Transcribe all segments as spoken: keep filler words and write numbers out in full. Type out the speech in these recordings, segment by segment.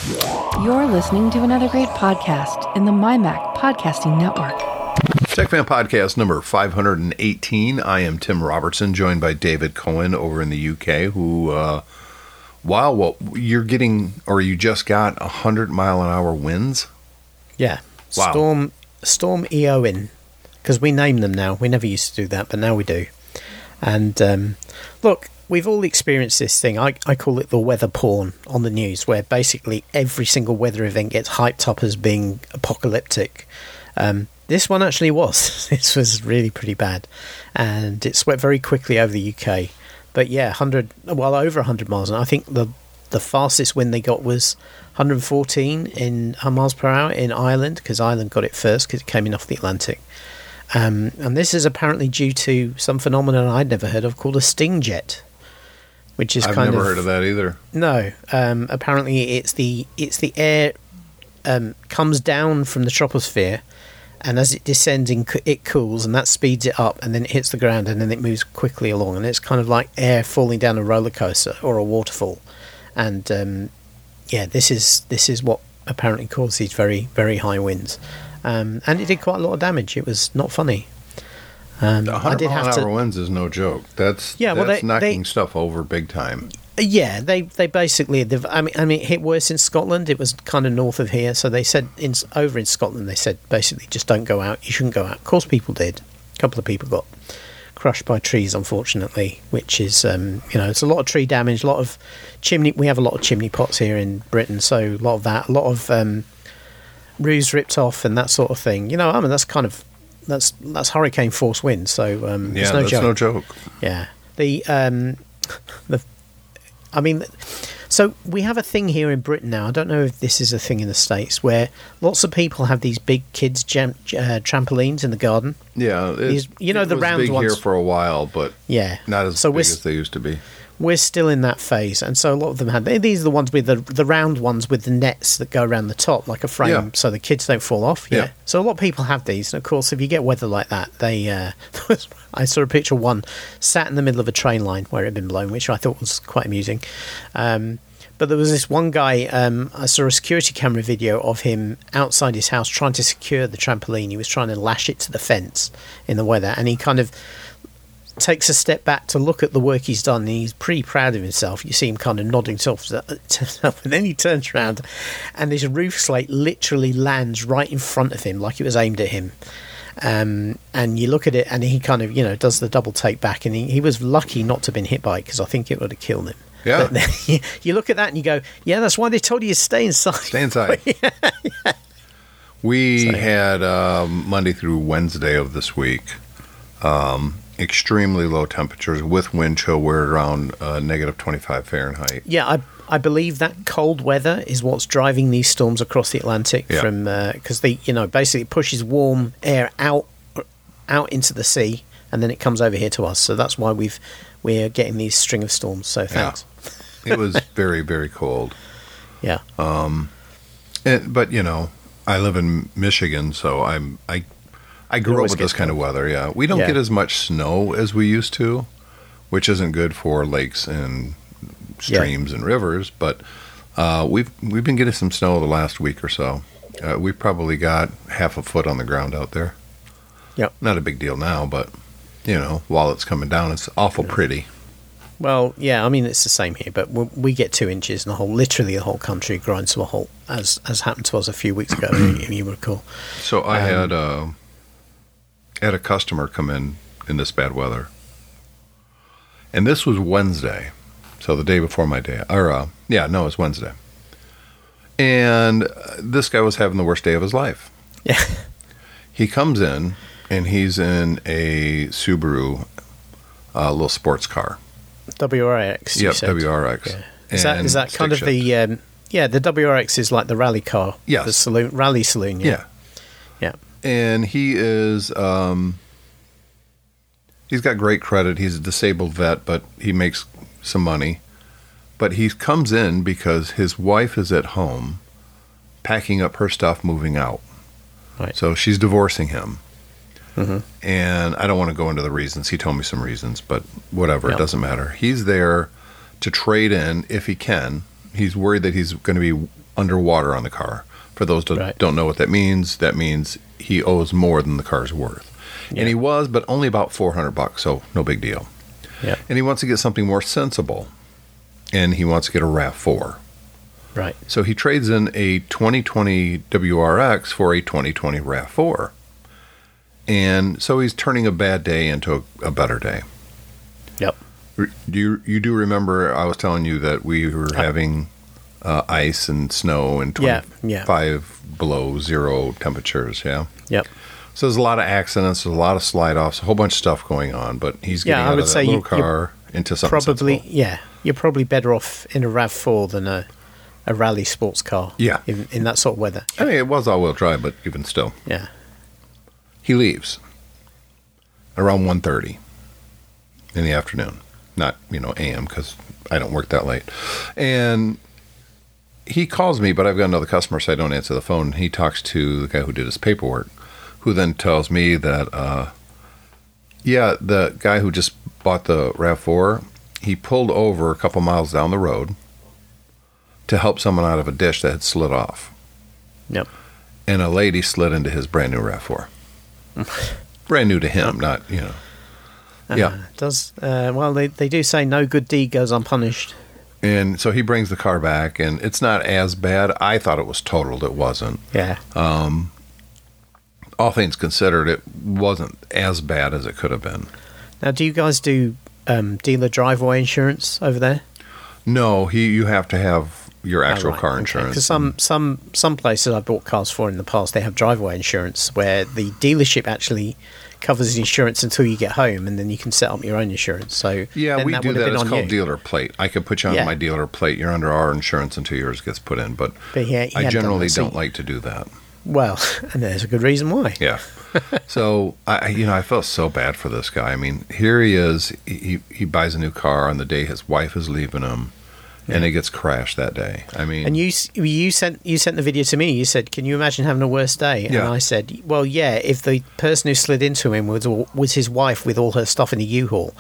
You're listening to another great podcast in the MyMac Podcasting Network. TechFan Podcast number five hundred eighteen. I am Tim Robertson, joined by David Cohen over in the U K, who, uh, wow, well, you're getting, or you just got one hundred mile an hour winds? Yeah. Wow. Storm Storm Eowyn, because we name them now. We never used to do that, but now we do. And um, look, we've all experienced this thing. I, I call it the weather porn on the news, where basically every single weather event gets hyped up as being apocalyptic. Um, this one actually was. This was really pretty bad. And it swept very quickly over the U K. But yeah, one hundred, well, over one hundred miles. And I think the the fastest wind they got was one hundred fourteen in uh, miles per hour in Ireland, because Ireland got it first because it came in off the Atlantic. Um, and this is apparently due to some phenomenon I'd never heard of called a sting jet, which is I've kind of... I've never heard of that either. No. Um, apparently it's the it's the air um, comes down from the troposphere, and as it descends, it cools, and that speeds it up, and then it hits the ground, and then it moves quickly along. And it's kind of like air falling down a roller coaster or a waterfall. And um, yeah, this is this is what apparently caused these very, very high winds. Um, and it did quite a lot of damage. It was not funny. Um, one hundred I did mile have an to, hour winds is no joke. That's, yeah, well, that's they, knocking they, stuff over big time. Yeah, they they basically. I mean, I mean, it hit worse in Scotland. It was kind of north of here, so they said in over in Scotland, they said basically just don't go out. You shouldn't go out. Of course, people did. A couple of people got crushed by trees, unfortunately, which is um, you know, it's a lot of tree damage, a lot of chimney. We have a lot of chimney pots here in Britain, so a lot of that, a lot of um, roofs ripped off and that sort of thing. You know, I mean, that's kind of that's that's hurricane force wind. So um, yeah, it's no that's joke. no joke. Yeah, the um, the. I mean, so we have a thing here in Britain now. I don't know if this is a thing in the States, where lots of people have these big kids' jam, uh, trampolines in the garden. Yeah, it, these, you know, it the was round big ones here for a while, but yeah, not as so big as they used to be. We're still in that phase, and so a lot of them had. These are the ones with the the round ones with the nets that go around the top, like a frame, Yeah. so the kids don't fall off. Yeah. Yeah. So a lot of people have these, and of course, if you get weather like that, they. Uh, I saw a picture of one sat in the middle of a train line where it had been blown, which I thought was quite amusing. Um, but there was this one guy. Um, I saw a security camera video of him outside his house trying to secure the trampoline. He was trying to lash it to the fence in the weather, and he kind of takes a step back to look at the work he's done, and he's pretty proud of himself. You see him kind of nodding to himself, and then he turns around and this roof slate literally lands right in front of him like it was aimed at him. Um, and you look at it and he kind of, you know, does the double take back, and he, he was lucky not to have been hit by it, because I think it would have killed him. Yeah. But then you, you look at that and you go, yeah, that's why they told you to stay inside. Stay inside. yeah, yeah. We So, had um, Monday through Wednesday of this week, um, extremely low temperatures with wind chill. We're around uh, negative twenty-five Fahrenheit. Yeah, I I believe that cold weather is what's driving these storms across the Atlantic Yeah. from because they you know basically it pushes warm air out out into the sea, and then it comes over here to us. So that's why we've we're getting these string of storms. So thanks. Yeah. It was very very cold. Yeah. Um, and, but you know, I live in Michigan, so I'm I. I grew up always with get this kind of weather, yeah. We don't Yeah. get as much snow as we used to, which isn't good for lakes and streams and rivers, but uh, we've we've been getting some snow the last week or so. Uh, we've probably got half a foot on the ground out there. Yep. Not a big deal now, but, you know, while it's coming down, it's awful pretty. Well, yeah, I mean, it's the same here, but we, we get two inches and the whole, literally the whole country grinds to a halt, as as happened to us a few weeks ago, if you recall. So I Um, had, uh, had a customer come in in this bad weather. And this was Wednesday. So the day before my day. Or, uh, yeah, no, it was Wednesday. And uh, this guy was having the worst day of his life. Yeah. He comes in, and he's in a Subaru uh, little sports car. W R X. you Yep, said. W R X. Yeah. Is that And is that kind of stick shift. the um, yeah the W R X is like the rally car? Yes. The saloon rally saloon. Yeah. Yeah. Yeah. And he is, um, he's got great credit. He's a disabled vet, but he makes some money. But he comes in because his wife is at home packing up her stuff, moving out. Right. So she's divorcing him. Mm-hmm. And I don't want to go into the reasons. He told me some reasons, but whatever, Yeah. it doesn't matter. He's there to trade in if he can. He's worried that he's going to be underwater on the car. For those that Right. don't know what that means, that means he owes more than the car's worth. Yeah. And he was, but only about four hundred bucks, so no big deal. Yeah. And he wants to get something more sensible, and he wants to get a RAV four. Right. So he trades in a twenty twenty W R X for a twenty twenty RAV four. And so he's turning a bad day into a, a better day. Yep. Re- Do you, you do remember I was telling you that we were having uh, ice and snow and Yeah, twenty-five yeah. below zero temperatures, yeah? Yep. So there's a lot of accidents, there's a lot of slide-offs, a whole bunch of stuff going on, but he's getting Yeah, I out would of that say little you- you're car into something Probably, sensible. yeah. You're probably better off in a RAV four than a, a rally sports car. Yeah. In, in that sort of weather. I mean, it was all-wheel drive, but even still. Yeah. He leaves around one thirty in the afternoon. Not, you know, A M, because I don't work that late. And he calls me, but I've got another customer, so I don't answer the phone. He talks to the guy who did his paperwork, who then tells me that, uh, yeah, the guy who just bought the RAV four, he pulled over a couple miles down the road to help someone out of a ditch that had slid off. Yep. And a lady slid into his brand new RAV four. Brand new to him, not, you know. Yeah. Uh, does uh, well, they, they do say no good deed goes unpunished. And so he brings the car back, and it's not as bad. I thought it was totaled. It wasn't. Yeah. All things considered, it wasn't as bad as it could have been. Now, do you guys do um, dealer driveway insurance over there? No, he. You have to have your actual Oh, right, car okay. insurance. Because some, some, some places I bought cars for in the past, they have driveway insurance where the dealership actually covers the insurance until you get home, and then you can set up your own insurance. So Yeah, then we that do would have that. been It's on called you. dealer plate. I could put you on Yeah. my dealer plate. You're under our insurance until yours gets put in. But, But he- he I hadn't done generally that, so don't you- like to do that. Well, and there's a good reason why. Yeah. So I, you know, I felt so bad for this guy. I mean, here he is. He he buys a new car on the day his wife is leaving him, and it gets crashed that day. I mean, And you s- you sent you sent the video to me. You said, "Can you imagine having a worse day?" And Yeah. I said, "Well, yeah. If the person who slid into him was all- was his wife with all her stuff in a U-Haul,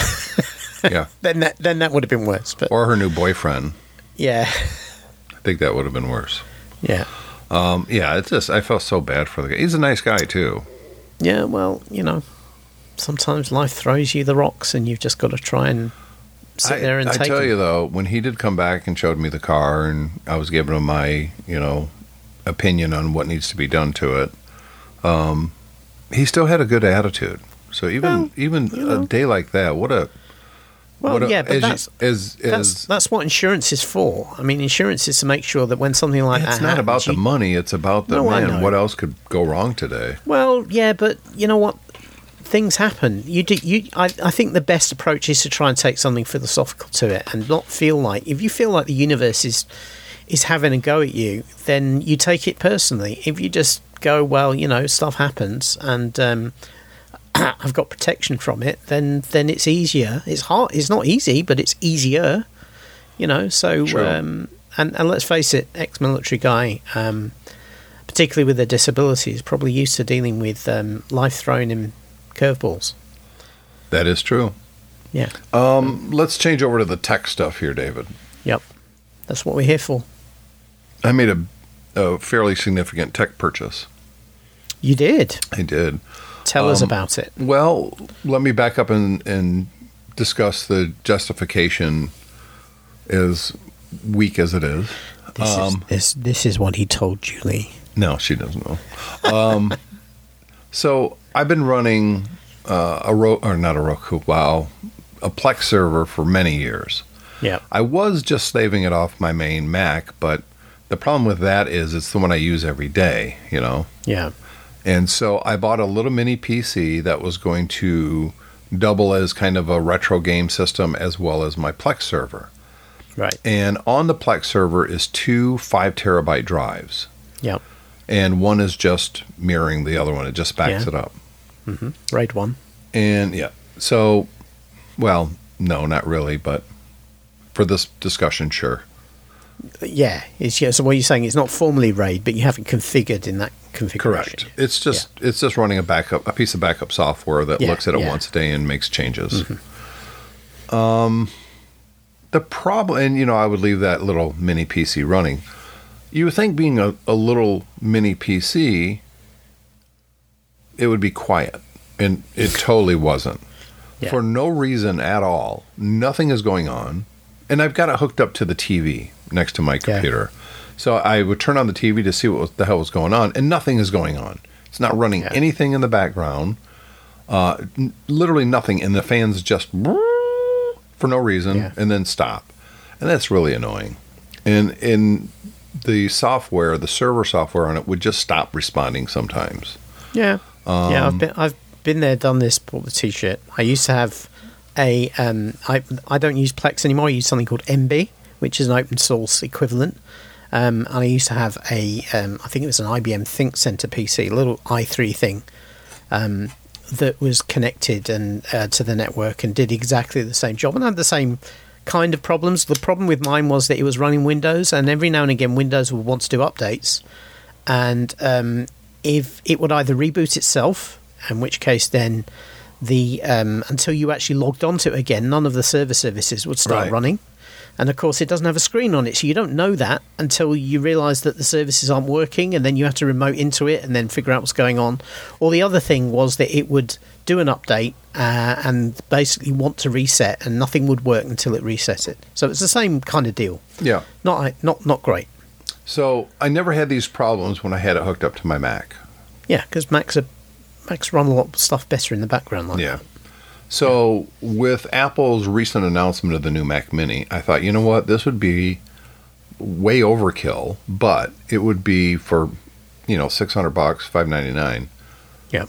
yeah, then that then that would have been worse." But or her new boyfriend. yeah, I think that would have been worse. yeah, Um, yeah, it's just I felt so bad for the guy. He's a nice guy too. yeah. Well, you know, sometimes life throws you the rocks, and you've just got to try and sit I, there and I take tell them. you though, when he did come back and showed me the car, and I was giving him my, you know, opinion on what needs to be done to it, um, he still had a good attitude. So even Well, even you know. a day like that, what a Well, what a, yeah, but as you- that's as, that's as, that's what insurance is for. I mean, insurance is to make sure that when something like it's that not happens, about the you- money. It's about the No, I man. know. What else could go wrong today? Well, yeah, but you know what? Things happen. You do. You. I. I think the best approach is to try and take something philosophical to it, and not feel like if you feel like the universe is is having a go at you, then you take it personally. If you just go, well, you know, stuff happens, and um, I've got protection from it, then then it's easier. It's hard. It's not easy, but it's easier. You know. So, True. um, and and let's face it, ex-military guy. Um, particularly with their disabilities, probably used to dealing with um, life throwing him curveballs. That is true. Yeah. Um, let's change over to the tech stuff here, David. Yep. That's what we're here for. I made a, a fairly significant tech purchase. You did. I did. Tell us Um, about it. Well, let me back up and, and discuss the justification, as weak as it is. This, um, is, this, this is what he told Julie. No, she doesn't know. Um, so I've been running uh, a Ro- or not a Roku, wow, a Plex server for many years. Yeah. I was just slaving it off my main Mac, but the problem with that is it's the one I use every day, you know? Yeah. And so I bought a little mini P C that was going to double as kind of a retro game system as well as my Plex server. Right. And on the Plex server is two five terabyte drives. Yep. And one is just mirroring the other one. It just backs Yeah. it up. Mm-hmm. Raid one. And yeah, so, well, no, not really, but for this discussion, sure. Yeah. It's, yeah. So what you're saying is not formally raid, but you haven't configured in that configuration. Correct. It's just it's just running a backup, a piece of backup software that Yeah, looks at it yeah. once a day and makes changes. Um, the problem, and you know, I would leave that little mini P C running. You would think being a, a little mini P C, it would be quiet, and it totally wasn't. Yeah. For no reason at all. Nothing is going on. And I've got it hooked up to the T V next to my computer. Yeah. So I would turn on the T V to see what was, the hell was going on, and nothing is going on. It's not running yeah. anything in the background. Uh, n- literally nothing. And the fans just for no reason yeah. and then stop. And that's really annoying. And in the software, the server software on it would just stop responding sometimes. Yeah. Um, yeah, I've been, I've been there, done this, bought the T-shirt. I used to have a, um, I, I don't use Plex anymore. I use something called M B, which is an open source equivalent. Um, and I used to have a, um, I think it was an I B M ThinkCentre P C, a little i three thing, um, that was connected and uh, to the network and did exactly the same job and had the same kind of problems. The problem with mine was that it was running Windows, and every now and again Windows would want to do updates, and um, if it would either reboot itself, in which case then the um, until you actually logged onto it again, none of the server services would start right. running. And of course, it doesn't have a screen on it, so you don't know that until you realise that the services aren't working, and then you have to remote into it and then figure out what's going on. Or the other thing was that it would do an update uh, and basically want to reset, and nothing would work until it resets it. So it's the same kind of deal. Yeah, not not not great. So I never had these problems when I had it hooked up to my Mac. Yeah, because Macs are Macs run a lot of stuff better in the background like yeah. that. So with Apple's recent announcement of the new Mac Mini, I thought, you know what, this would be way overkill, but it would be for, you know, six hundred bucks, five ninety-nine. Yeah.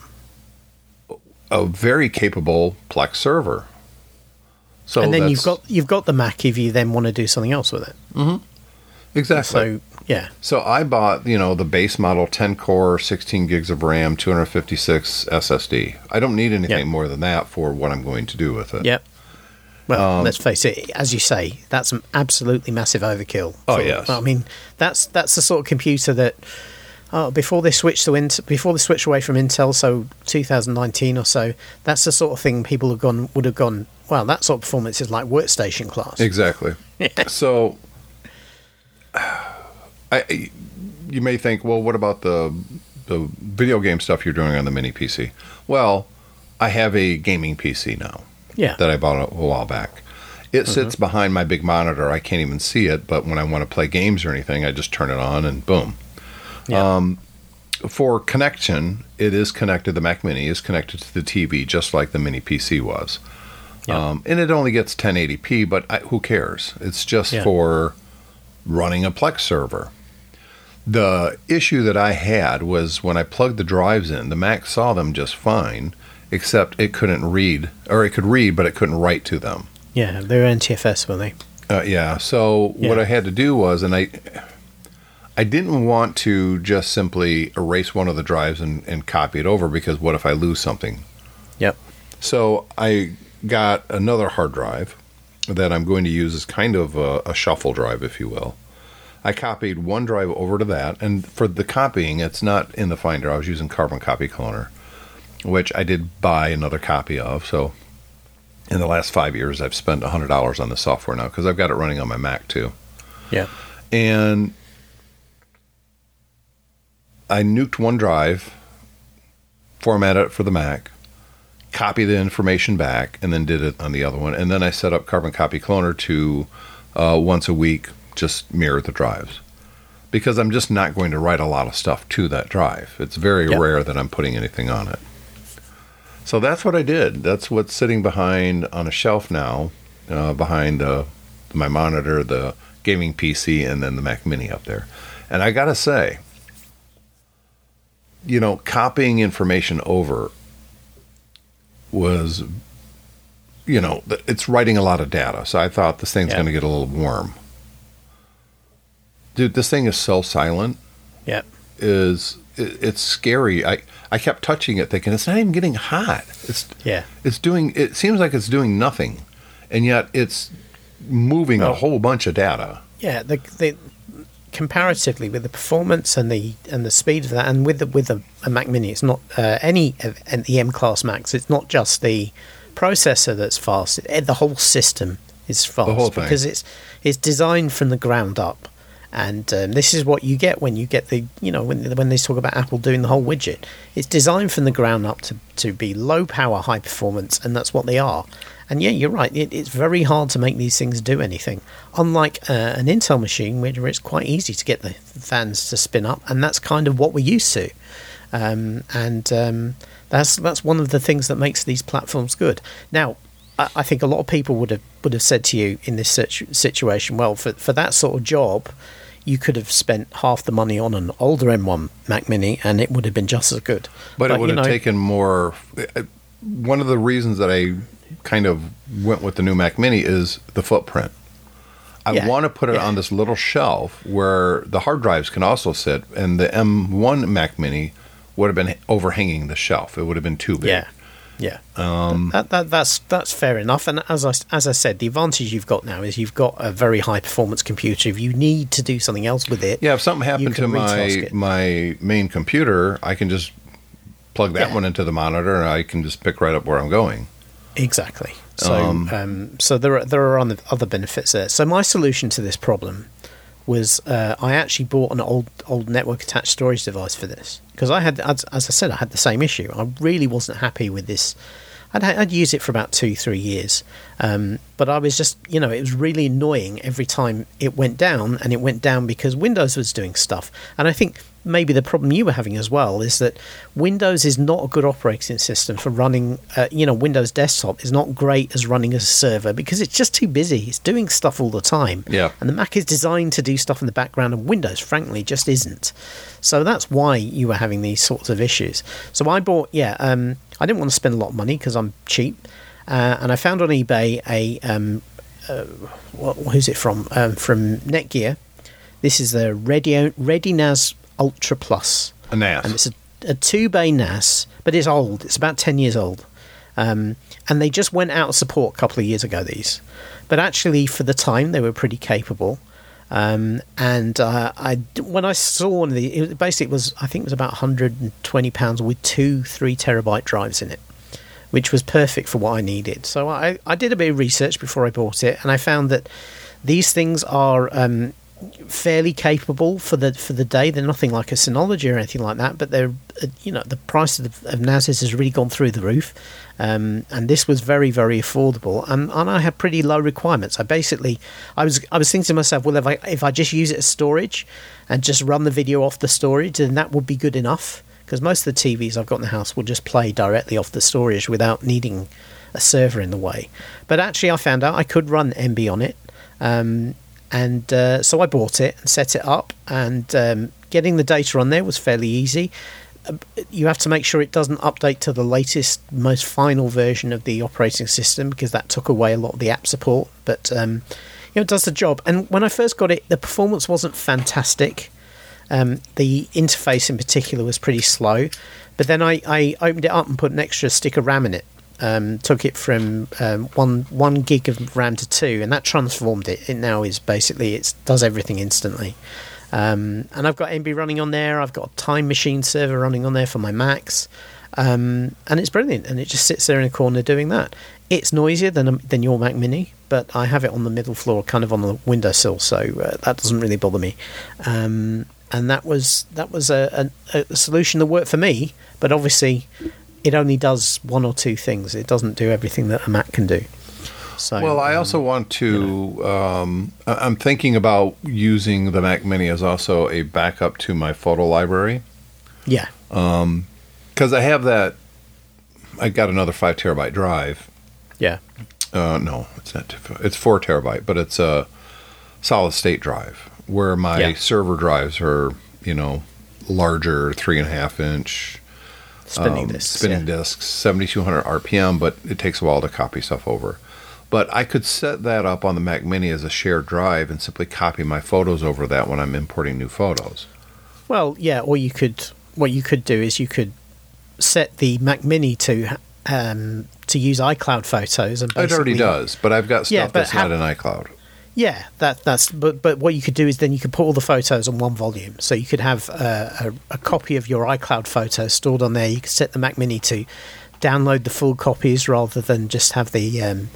A very capable Plex server. So and then that's, you've got you've got the Mac if you then want to do something else with it. Mm-hmm. Exactly. So yeah. So I bought, you know, the base model ten core, sixteen gigs of RAM, two fifty-six S S D. I don't need anything yep. more than that for what I'm going to do with it. Yep. Well, Um, let's face it, as you say, that's an absolutely massive overkill. Oh, for- yes. I mean, that's that's the sort of computer that oh, before they switched to Int- before they switched away from Intel, so two thousand nineteen or so, that's the sort of thing people have gone would have gone. Well, that sort of performance is like workstation class. Exactly. So I, you may think, well, what about the the video game stuff you're doing on the mini P C? Well, I have a gaming P C now. Yeah. That I bought a, a while back. It mm-hmm. sits behind my big monitor. I can't even see it, but when I want to play games or anything, I just turn it on and boom. Yeah. Um, for connection, it is connected. The Mac Mini is connected to the T V, just like the mini P C was. Yeah. Um, and it only gets ten eighty p, but I, who cares? It's just yeah. for running a Plex server. The issue that I had was when I plugged the drives in, the Mac saw them just fine, except it couldn't read, or it could read, but it couldn't write to them. Yeah, they're N T F S, were they? Uh, yeah, so yeah. what I had to do was, and I I didn't want to just simply erase one of the drives and, and copy it over, because what if I lose something? Yep. So I got another hard drive that I'm going to use as kind of a, a shuffle drive, if you will. I copied one drive over to that, and for the copying, it's not in the Finder. I was using Carbon Copy Cloner, which I did buy another copy of. So in the last five years, I've spent one hundred dollars on the software now, because I've got it running on my Mac too. Yeah. And I nuked one drive, formatted it for the Mac, copy the information back, and then did it on the other one. And then I set up Carbon Copy Cloner to uh, once a week just mirror the drives, because I'm just not going to write a lot of stuff to that drive. It's very yep. rare that I'm putting anything on it. So that's what I did. That's what's sitting behind on a shelf now, uh, behind uh, my monitor, the gaming P C, and then the Mac Mini up there. And I gotta say, you know, copying information over was, you know, it's writing a lot of data. So I thought this thing's yeah. going to get a little warm. Dude, this thing is so silent. Yeah. Is it, it's scary. I, I kept touching it thinking, it's not even getting hot. It's yeah. It's doing, it seems like it's doing nothing. And yet it's moving oh. a whole bunch of data. Yeah, the, the comparatively with the performance and the and the speed of that, and with the with a, a Mac Mini, it's not uh, any of the M class Macs. It's not just the processor that's fast. It, the whole system is fast the whole thing. because it's it's designed from the ground up, And um, this is what you get when you get the, you know, when when they talk about Apple doing the whole widget. It's designed from the ground up to, to be low power, high performance, and that's what they are. And yeah, you're right. It, it's very hard to make these things do anything. Unlike uh, an Intel machine, where it's quite easy to get the fans to spin up, and that's kind of what we're used to. Um, and um, that's that's one of the things that makes these platforms good. Now, I, I think a lot of people would have would have said to you in this situ- situation, well, for for that sort of job, you could have spent half the money on an older M one Mac Mini, and it would have been just as good. But, but it would have know, taken more. One of the reasons that I kind of went with the new Mac Mini is the footprint. I yeah, want to put it yeah. on this little shelf where the hard drives can also sit, and the M one Mac Mini would have been overhanging the shelf. It would have been too big. Yeah, yeah. Um, that, that, that's that's fair enough. And as I as I said, the advantage you've got now is you've got a very high performance computer. If you need to do something else with it, yeah. If something happened to my it. my main computer, I can just plug that yeah. one into the monitor, and I can just pick right up where I'm going. Exactly. So, Um, um, so there are there are other benefits there. So my solution to this problem was uh, I actually bought an old old network attached storage device for this, because I had, as, as I said, I had the same issue. I really wasn't happy with this. I'd, I'd used it for about two, three years, um, but I was just, you know, it was really annoying every time it went down, and it went down because Windows was doing stuff. And I think maybe the problem you were having as well is that Windows is not a good operating system for running, uh, you know, Windows Desktop is not great as running as a server because it's just too busy. It's doing stuff all the time. Yeah. And the Mac is designed to do stuff in the background, and Windows, frankly, just isn't. So that's why you were having these sorts of issues. So I bought, yeah, um, I didn't want to spend a lot of money because I'm cheap. Uh, and I found on eBay a, um, uh, what, who's it from? Um, from Netgear. This is the Ready, Ready N A S Ultra Plus. A N A S. And it's a, a two-bay N A S, but it's old. It's about ten years old. Um, and they just went out of support a couple of years ago, these. But actually, for the time, they were pretty capable. Um, and uh, I, when I saw one of the, it basically was, I think it was about one hundred twenty pounds with two three terabyte drives in it, which was perfect for what I needed. So I, I did a bit of research before I bought it, and I found that these things are um, fairly capable for the for the day. They're nothing like a Synology or anything like that, but they're, uh, you know, the price of, the, of N A S has really gone through the roof. Um, and this was very, very affordable, and, and I had pretty low requirements. I basically, I was, I was thinking to myself, well, if I if I just use it as storage and just run the video off the storage, then that would be good enough. Because most of the T Vs I've got in the house will just play directly off the storage without needing a server in the way. But actually, I found out I could run M B on it, um, and uh, so I bought it and set it up. And um, getting the data on there was fairly easy. You have to make sure it doesn't update to the latest, most final version of the operating system, because that took away a lot of the app support. But um, you know, it does the job. And when I first got it, the performance wasn't fantastic. Um, the interface in particular was pretty slow. But then I, I opened it up and put an extra stick of RAM in it. Um, took it from um, one one gig of RAM to two, and that transformed it. It now is basically, it does everything instantly. Um, and I've got M B running on there. I've got a Time Machine server running on there for my Macs, um, and it's brilliant. And it just sits there in a corner doing that. It's noisier than than your Mac Mini, but I have it on the middle floor, kind of on the windowsill, so uh, that doesn't really bother me. Um, and that was that was a, a, a solution that worked for me. But obviously, it only does one or two things. It doesn't do everything that a Mac can do. So, well, I also um, want to, you know. um, I'm thinking about using the Mac Mini as also a backup to my photo library. Yeah. Um, because I have that, I got another five terabyte drive. Yeah. Uh, no, it's not, two, it's four terabyte, but it's a solid state drive where my Yeah. server drives are, you know, larger, three and a half inch. Spinning um, discs. Spinning yeah. discs, seventy-two hundred R P M, but it takes a while to copy stuff over. But I could set that up on the Mac Mini as a shared drive and simply copy my photos over that when I'm importing new photos. Well, yeah, or you could, what you could do is you could set the Mac Mini to um, to use iCloud photos. And It already does, but I've got stuff Yeah, but that's how- not in iCloud. Yeah, that that's but but what you could do is then you could put all the photos on one volume. So you could have a, a, a copy of your iCloud photos stored on there. You could set the Mac Mini to download the full copies rather than just have the um,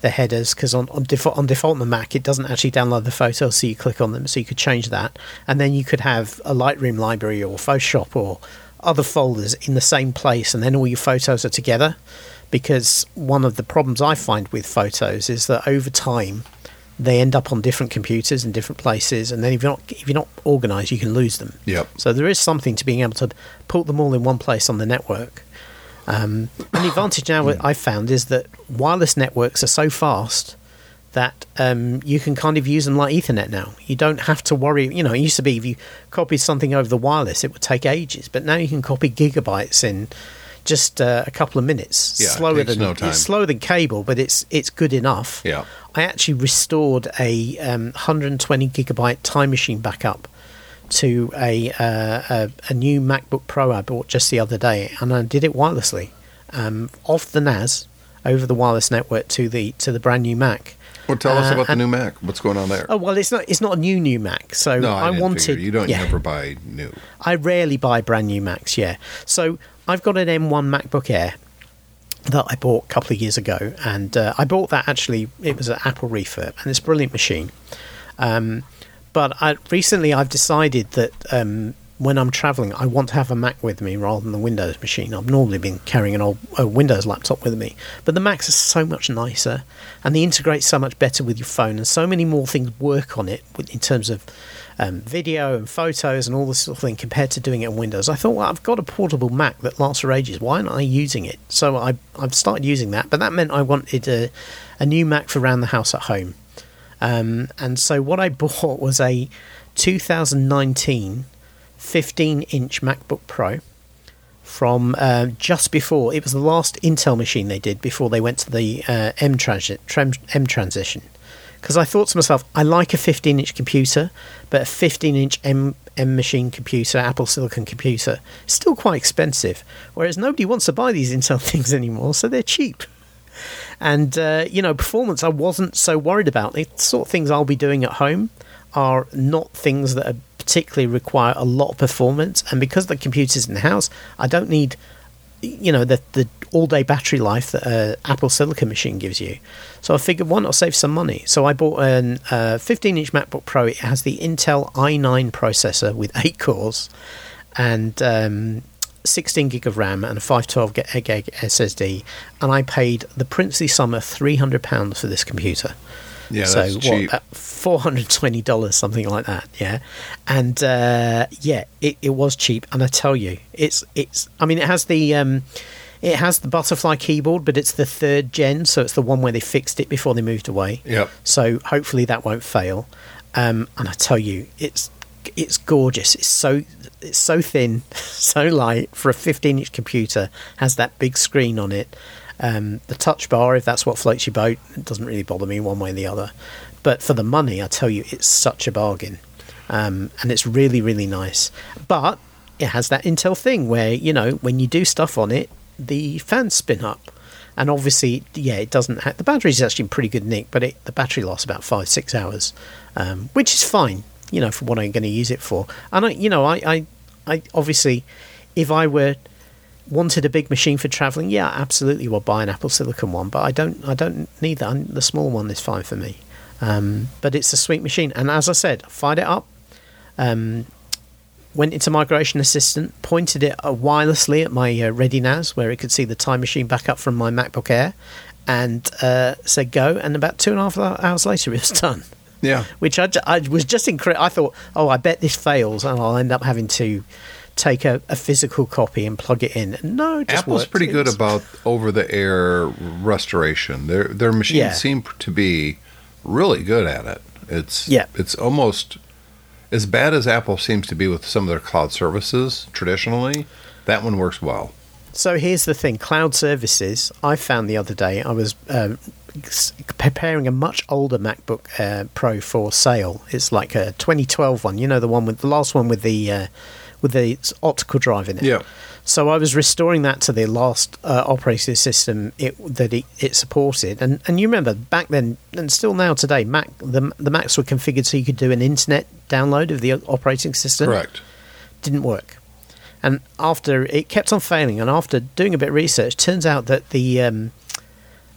the headers, because on on default, on default on the Mac it doesn't actually download the photos, so you click on them. So you could change that, and then you could have a Lightroom library or Photoshop or other folders in the same place, and then all your photos are together. Because one of the problems I find with photos is that over time they end up on different computers in different places, and then if you're not if you're not organised, you can lose them. Yep. So there is something to being able to put them all in one place on the network. Um, and the advantage now I've found is that wireless networks are so fast that um, you can kind of use them like Ethernet now. You don't have to worry. You know, it used to be if you copied something over the wireless, it would take ages, but now you can copy gigabytes in just uh, a couple of minutes. Yeah, slower it takes than no time. It's slower than cable, but it's it's good enough. Yeah. I actually restored a um, one hundred twenty gigabyte Time Machine backup to a, uh, a a new MacBook Pro I bought just the other day, and I did it wirelessly um, off the N A S over the wireless network to the to the brand new Mac. Well, tell us Uh, about the and- new Mac. What's going on there? Oh well, it's not it's not a new new Mac. So no, I, I, didn't wanted. figure. You don't yeah, never buy new. I rarely buy brand new Macs. Yeah, so I've got an M one MacBook Air that I bought a couple of years ago, and uh, I bought that actually. It was an Apple refurb, and it's a brilliant machine. Um, but I, recently, I've decided that um, when I'm traveling, I want to have a Mac with me rather than the Windows machine. I've normally been carrying an old a Windows laptop with me, but the Macs are so much nicer, and they integrate so much better with your phone, and so many more things work on it with- in terms of um, video and photos and all this sort of thing compared to doing it on Windows. I thought, well, I've got a portable Mac that lasts for ages. Why aren't I using it? So I, I've started using that, but that meant I wanted a, a new Mac for around the house at home. Um, and so what I bought was a two thousand nineteen fifteen inch MacBook Pro from uh, just before. It was the last Intel machine they did before they went to the uh, M, transi- trem- M transition. Because I thought to myself, I like a fifteen inch computer, but a fifteen inch M, M machine computer, Apple Silicon computer, is still quite expensive. Whereas nobody wants to buy these Intel things anymore, so they're cheap. And, uh, you know, performance I wasn't so worried about. The sort of things I'll be doing at home are not things that are particularly require a lot of performance. And because the computer's in the house, I don't need, you know, the, the all-day battery life that an Apple Silicon machine gives you. So I figured, why not save some money? So I bought a uh, fifteen inch MacBook Pro. It has the Intel i nine processor with eight cores and um, sixteen gig of RAM and a five twelve gig S S D, and I paid the princely sum of three hundred pounds for this computer. Yeah, so that's what, cheap. uh, four hundred twenty dollars, something like that. Yeah, and uh, yeah, it, it was cheap, and I tell you, it's it's. I mean, it has the um, it has the butterfly keyboard, but it's the third gen, so it's the one where they fixed it before they moved away. Yep. So hopefully that won't fail. Um, and I tell you, it's it's gorgeous. It's so it's so thin, so light for a fifteen inch computer. Has that big screen on it. Um, the touch bar, if that's what floats your boat, it doesn't really bother me one way or the other. But for the money, I tell you, it's such a bargain. Um, and it's really, really nice. But it has that Intel thing where, you know, when you do stuff on it, the fans spin up. And obviously, yeah, it doesn't have... The battery's actually in pretty good nick, but it, the battery lasts about five, six hours, um, which is fine, you know, for what I'm going to use it for. And, I, you know, I, I, I obviously, if I were... wanted a big machine for traveling, yeah, absolutely will buy an Apple Silicon one, but I don't I don't need that. I'm, the small one is fine for me. Um, but it's a sweet machine, and as I said, fired it up, um, went into Migration Assistant, pointed it uh, wirelessly at my uh, Ready N A S where it could see the Time Machine backup from my MacBook Air, and uh, said go, and about two and a half hours later it was done. Yeah. Which I, I was just incredible. I thought, oh, I bet this fails and I'll end up having to take a, a physical copy and plug it in. No, it just Apple's worked. pretty good It's- about over-the-air restoration. Their their machines Yeah. seem to be really good at it. It's Yeah. it's almost as bad as Apple seems to be with some of their cloud services traditionally. That one works well. So here's the thing, cloud services, I found the other day, I was um, s- preparing a much older MacBook uh, Pro for sale. It's like a twenty twelve one, you know, the one with the last one with the uh, with the optical drive in it. Yeah. So I was restoring that to the last uh, operating system it, that it, it supported, and and you remember back then, and still now today, Mac the the Macs were configured so you could do an internet download of the operating system. Correct. Didn't work. And after it kept on failing, and after doing a bit of research, turns out that the um,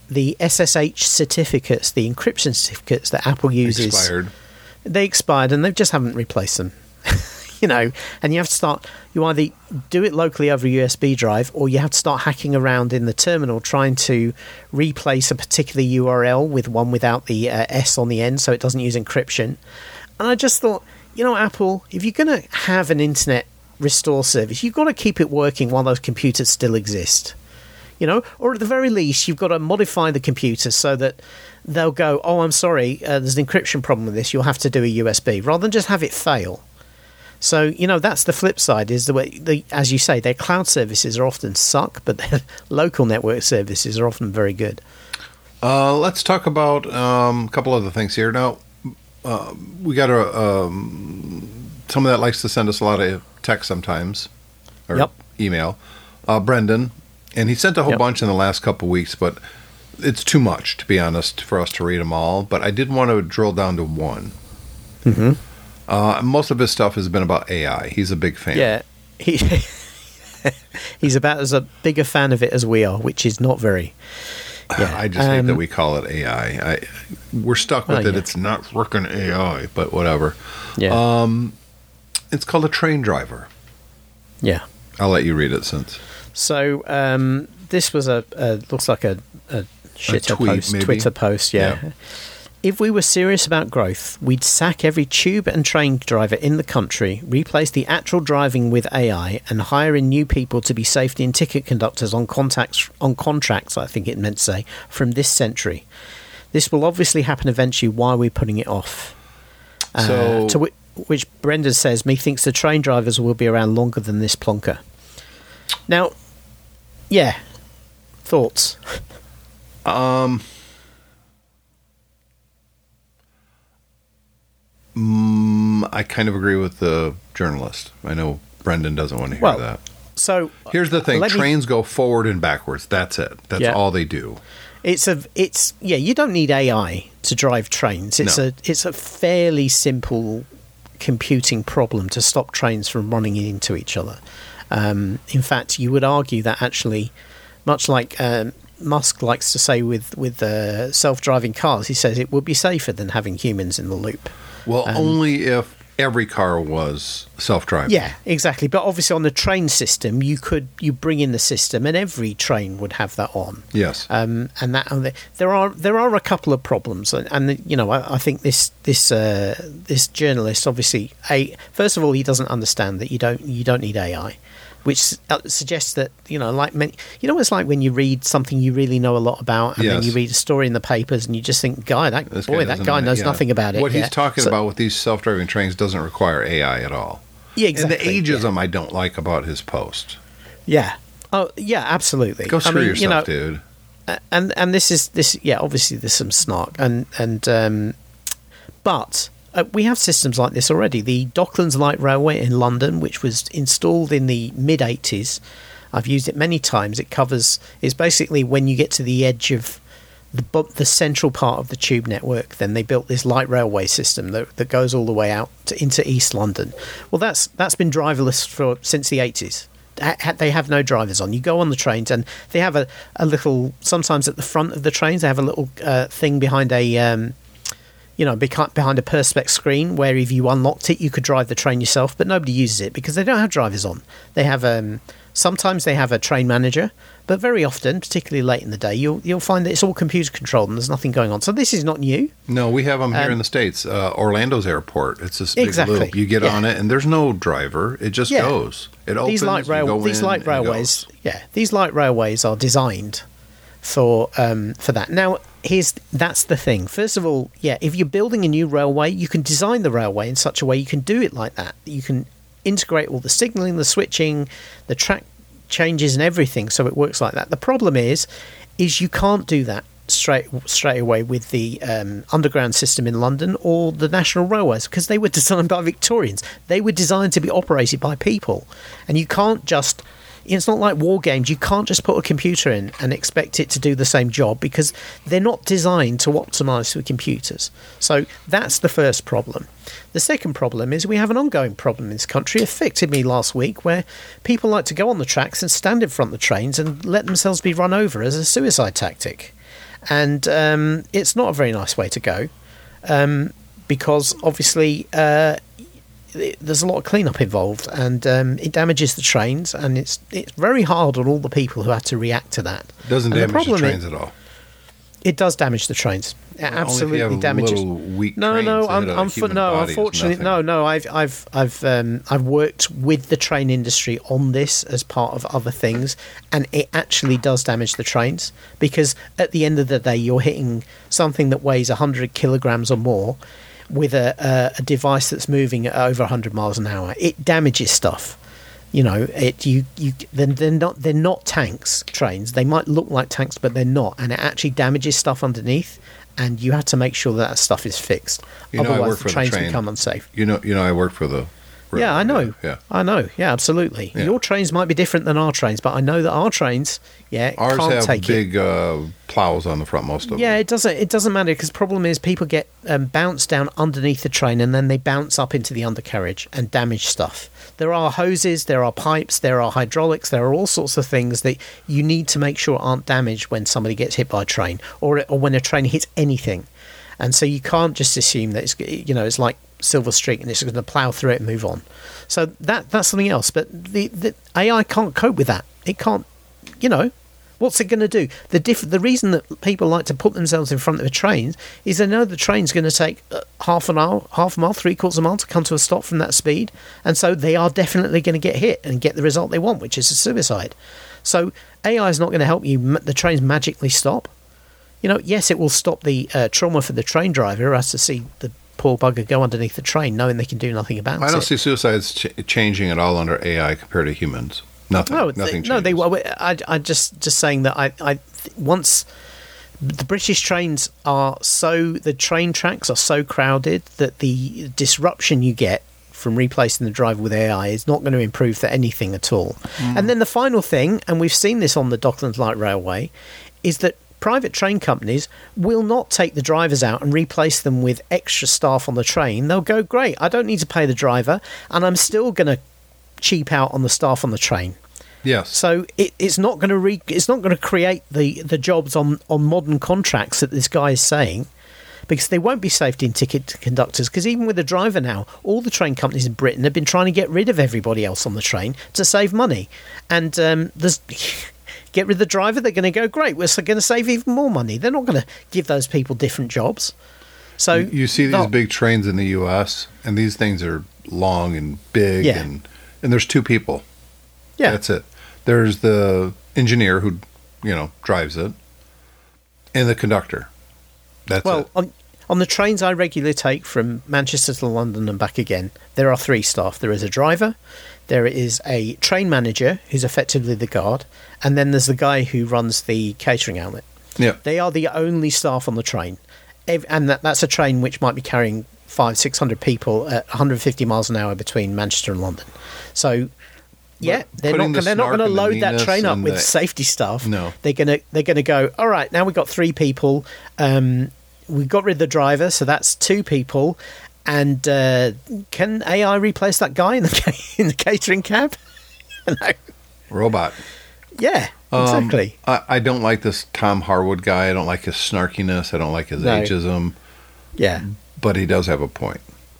the S S H certificates, the encryption certificates that Apple uses, Expired. they expired and they just haven't replaced them. You know, and you have to start, you either do it locally over a U S B drive, or you have to start hacking around in the terminal trying to replace a particular U R L with one without the uh, S on the end so it doesn't use encryption. And I just thought, you know, Apple, if you're going to have an internet restore service, you've got to keep it working while those computers still exist. You know, or at the very least, you've got to modify the computer so that they'll go, oh, I'm sorry, uh, there's an encryption problem with this, you'll have to do a U S B, rather than just have it fail. So, you know, that's the flip side, is the way, the, as you say, their cloud services are often suck, but their local network services are often very good. Uh, let's talk about um, a couple other things here. Now, uh, we got a, um, someone that likes to send us a lot of text sometimes, or Yep. email, uh, Brendan, and he sent a whole Yep. bunch in the last couple of weeks, but it's too much, to be honest, for us to read them all. But I did want to drill down to one. Mm-hmm. Uh, most of his stuff has been about A I. He's a big fan. Yeah, he he's about as a big a fan of it as we are, which is not very. Yeah, I just hate um, that we call it A I. I we're stuck with well, it. yeah. It's not working A I, but whatever. Yeah, Um, it's called a train driver. yeah. I'll let you read it since. So um, this was a, a looks like a, a shitter tweet, post, maybe? Twitter post. Yeah. Yeah. If we were serious about growth, we'd sack every tube and train driver in the country, replace the actual driving with A I, and hire in new people to be safety and ticket conductors on contacts on contracts. I think it meant to say from this century. This will obviously happen eventually. Why are we putting it off? Uh, So- to whi- which Brendan says, methinks the train drivers will be around longer than this plonker. Now, yeah, thoughts? Um, mm, I kind of agree with the journalist. I know Brendan doesn't want to hear Well, that. So Here's the thing: let me- trains go forward and backwards. That's it. That's Yeah. all they do. It's a, it's yeah. You don't need A I to drive trains. It's No. a, it's a fairly simple computing problem to stop trains from running into each other. Um, in fact, you would argue that actually, much like um, Musk likes to say with with uh, self-driving cars, he says it would be safer than having humans in the loop. Well, only if every car was self-driving. Yeah, exactly. But obviously, on the train system, you could you bring in the system, and every train would have that on. Yes. Um, and that and the, there are there are a couple of problems, and, and you know I, I think this this uh, this journalist obviously a first of all he doesn't understand that you don't you don't need A I, which uh, suggests that you know like many, you know what it's like when you read something you really know a lot about, and then Yes. you read a story in the papers and you just think, guy that This boy that doesn't guy know- knows yeah. nothing about it. What yeah. he's talking So- about with these self-driving trains doesn't require A I at all. yeah, exactly. And the yeah. ageism I don't like about his post. Yeah. Oh, yeah, absolutely. Go I screw mean, yourself, you know, dude. and and this is this yeah obviously there's some snark and and um but uh, we have systems like this already. The Docklands Light Railway in London, which was installed in the mid eighties, I've used it many times. It covers it's basically when you get to the edge of the bu- the central part of the tube network, then they built this light railway system that, that goes all the way out to, into East London. Well, that's that's been driverless for since the eighties. They have no drivers on. You go on the trains and they have a, a little, sometimes at the front of the trains, they have a little uh, thing behind a, um, you know, beca- behind a Perspex screen where if you unlocked it, you could drive the train yourself, but nobody uses it because they don't have drivers on. They have, um, sometimes they have a train manager, but very often, particularly late in the day, you'll you'll find that it's all computer controlled and there's nothing going on. So this is not new. No, we have them here Um, in the States. Uh, Orlando's airport. It's this big Exactly, loop. You get yeah. on it, and there's no driver. It just Yeah. goes. It opens. These light you rail go these in, light and it railways, goes. yeah, these light railways are designed for um, for that. Now, here's that's the thing. First of all, yeah, if you're building a new railway, you can design the railway in such a way you can do it like that. You can integrate all the signalling, the switching, the track changes, and everything, so it works like that. The problem is, is you can't do that straight straight away with the um, underground system in London or the national railways because they were designed by Victorians. They were designed to be operated by people, and you can't just. It's not like war games. You can't just put a computer in and expect it to do the same job because they're not designed to optimize for computers. So that's the first problem. The second problem is we have an ongoing problem in this country, affected me last week, where people like to go on the tracks and stand in front of the trains and let themselves be run over as a suicide tactic. and um, it's not a very nice way to go, um, because obviously uh, there's a lot of cleanup involved, and um, it damages the trains, and it's it's very hard on all the people who have to react to that. It doesn't and damage the, the trains is, at all. It does damage the trains. It well, absolutely only if you have damages. Little weak no, trains no, that I'm, hit a I'm for, human no. body is Unfortunately, no, nothing. no. I've, I've, I've, um, I've worked with the train industry on this as part of other things, and it actually does damage the trains, because at the end of the day, you're hitting something that weighs one hundred kilograms or more with a, a, a device that's moving at over one hundred miles an hour. It damages stuff. You know, it you you they're, they're not they're not tanks, trains. They might look like tanks, but they're not, and it actually damages stuff underneath. And you have to make sure that, that stuff is fixed. You know, Otherwise, I work the for trains the train. become unsafe. You know, you know, I work for the. Yeah, I know. Yeah, I know. Yeah, absolutely. Yeah. Your trains might be different than our trains, but I know that our trains, yeah, ours can't have take big it. uh, plows on the front. Most of Yeah, them. it doesn't. It doesn't matter, because the problem is people get um, bounced down underneath the train, and then they bounce up into the undercarriage and damage stuff. There are hoses, there are pipes, there are hydraulics, there are all sorts of things that you need to make sure aren't damaged when somebody gets hit by a train, or or when a train hits anything. And so you can't just assume that it's, you know, it's like Silver Streak and it's going to plough through it and move on. So that that's something else. But the, the A I can't cope with that. It can't, you know, what's it going to do? The diff- the reason that people like to put themselves in front of a train is they know the train's going to take uh, half an hour, half a mile, three quarters of a mile to come to a stop from that speed. And so they are definitely going to get hit and get the result they want, which is a suicide. So A I is not going to help you. The trains magically stop. You know, yes, it will stop the uh, trauma for the train driver who has to see the poor bugger go underneath the train knowing they can do nothing about it. I don't see suicides ch- changing at all under A I compared to humans. Nothing. No, nothing they, no, they. changes. Well, I, I just just saying that I, I once the British trains are so the train tracks are so crowded that the disruption you get from replacing the driver with A I is not going to improve for anything at all. Mm. And then the final thing, and we've seen this on the Docklands Light Railway, is that private train companies will not take the drivers out and replace them with extra staff on the train. They'll go, great, I don't need to pay the driver, and I'm still going to cheap out on the staff on the train. Yes. So it, it's not going to re- it's not going to create the, the jobs on, on modern contracts that this guy is saying, because they won't be safety and ticket conductors. Because even with the driver now, all the train companies in Britain have been trying to get rid of everybody else on the train to save money, and um, there's. Get rid of the driver, they're going to go, great, we're going to save even more money. They're not going to give those people different jobs. So you, you see these no. big trains in the U S, and these things are long and big, Yeah. and, and there's two people. Yeah. That's it. There's the engineer who, you know, drives it, and the conductor. That's well, it. on, on the trains I regularly take from Manchester to London and back again, there are three staff. There is a driver, there is a train manager, who's effectively the guard, and then there's the guy who runs the catering outlet. Yeah. They are the only staff on the train. Ev- and that, that's a train which might be carrying five, six hundred people at one hundred fifty miles an hour between Manchester and London. So, yeah, But they're putting not, the they're not snark going to and the load that meanness train up and with the- safety staff. No. They're going to they're going to go, all right, now we've got three people. Um, we got rid of the driver, so that's two people. And uh, can A I replace that guy in the in the catering cab? No. Robot. Yeah, exactly. Um, I, I don't like this Tom Harwood guy. I don't like his snarkiness. I don't like his No. ageism. Yeah, But he does have a point.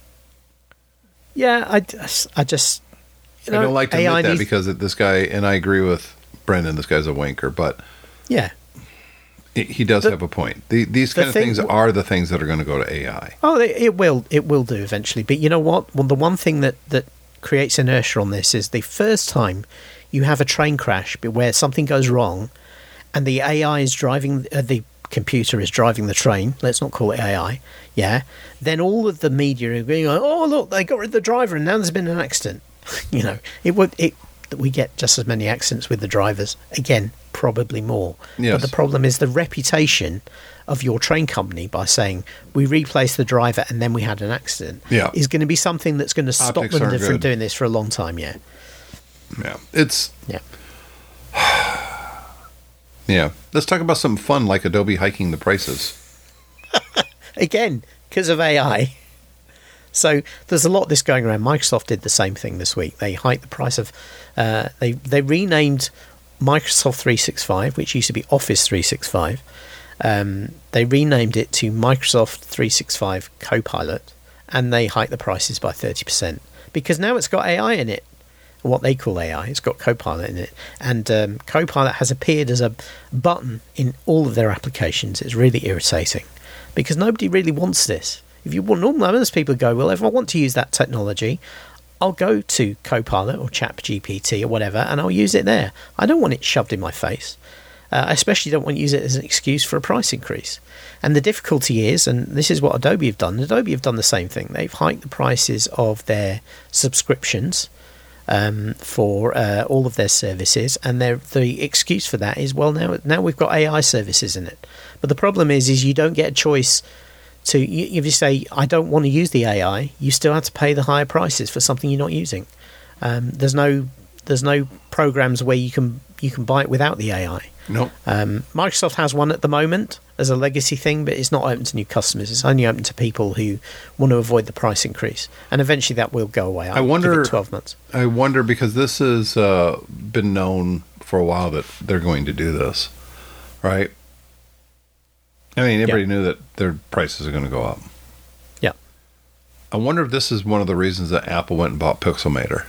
yeah. I just, I just you know, I don't like to A I admit that needs- because it- this guy, and I agree with Brendan, this guy's a wanker, but yeah. he- he does The- have a point. The, these the kind of thing things w- are the things that are going to go to A I. Oh, it, it will. It will do eventually. But you know what? Well, the one thing that, that creates inertia on this is the first time you have a train crash but where something goes wrong and the A I is driving, uh, the computer is driving the train, let's not call it A I, yeah, then all of the media are going, oh, look, they got rid of the driver and now there's been an accident. You know, it would, it, we get just as many accidents with the drivers. Again, probably more. Yes. But the problem is the reputation of your train company by saying we replaced the driver and then we had an accident Yeah. is going to be something that's going to stop Optics them aren't from good. doing this for a long time. Yeah, Yeah. It's, yeah. yeah. Let's talk about something fun like Adobe hiking the prices. Again, because of A I. So there's a lot of this going around. Microsoft did the same thing this week. They hiked the price of, uh, they they renamed Microsoft three sixty-five, which used to be Office three sixty-five, Um, they renamed it to Microsoft three sixty-five Copilot, and they hiked the prices by thirty percent because now it's got A I in it. What they call A I, it's got Copilot in it, and um, Copilot has appeared as a button in all of their applications. It's really irritating because nobody really wants this. If you want, normally most people go, well, if I want to use that technology, I'll go to Copilot or ChatGPT or whatever, and I'll use it there. I don't want it shoved in my face. Uh, I especially don't want to use it as an excuse for a price increase. And the difficulty is, and this is what Adobe have done, Adobe have done the same thing. They've hiked the prices of their subscriptions um, for uh, all of their services, and the excuse for that is, well, now now we've got A I services in it. But the problem is, is you don't get a choice to, if you say, I don't want to use the A I, you still have to pay the higher prices for something you're not using. Um, there's no there's no programs where you can you can buy it without the A I. Nope. Um, Microsoft has one at the moment as a legacy thing, but it's not open to new customers. It's only open to people who want to avoid the price increase, and eventually that will go away. I'll I wonder. give it twelve months. I wonder because this has uh, been known for a while that they're going to do this, right? I mean, everybody Yeah. knew that their prices are going to go up. Yeah. I wonder if this is one of the reasons that Apple went and bought Pixelmator.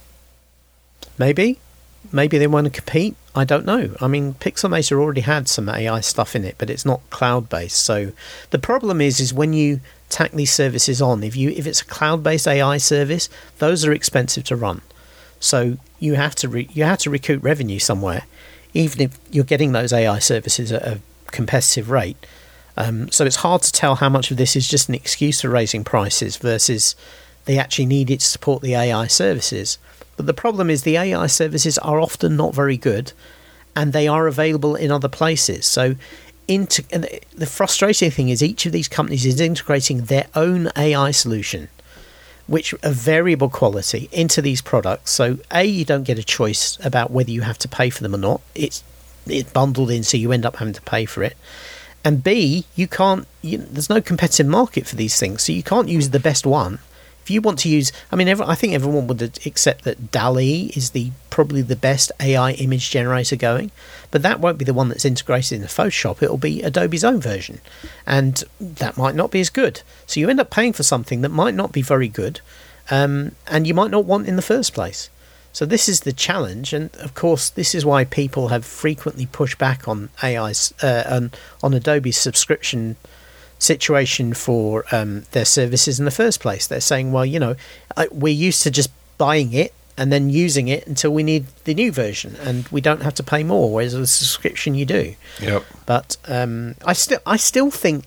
Maybe. Maybe they want to compete. I don't know. I mean, Pixelmator already had some A I stuff in it, but it's not cloud-based. So the problem is, is when you tack these services on, if you if it's a cloud-based A I service, those are expensive to run. So you have to re, you have to recoup revenue somewhere, even if you're getting those A I services at a competitive rate. Um, so it's hard to tell how much of this is just an excuse for raising prices versus they actually need it to support the A I services. But the problem is the A I services are often not very good, and they are available in other places. So into, and the frustrating thing is each of these companies is integrating their own A I solution, which are variable quality, into these products. So A, you don't get a choice about whether you have to pay for them or not. It's it's bundled in, so you end up having to pay for it. And B, you can't. You, there's no competitive market for these things, so you can't use the best one. If you want to use, I mean, every, I think everyone would accept that DALL-E is the probably the best A I image generator going, but that won't be the one that's integrated in the Photoshop. It'll be Adobe's own version, and that might not be as good. So you end up paying for something that might not be very good, um, and you might not want in the first place. So this is the challenge, and of course, this is why people have frequently pushed back on A I's uh, on, on Adobe's subscription situation for um, their services in the first place. They're saying, well, you know, we're used to just buying it and then using it until we need the new version, and we don't have to pay more, whereas with a subscription you do. Yep. But um, I still, I still think,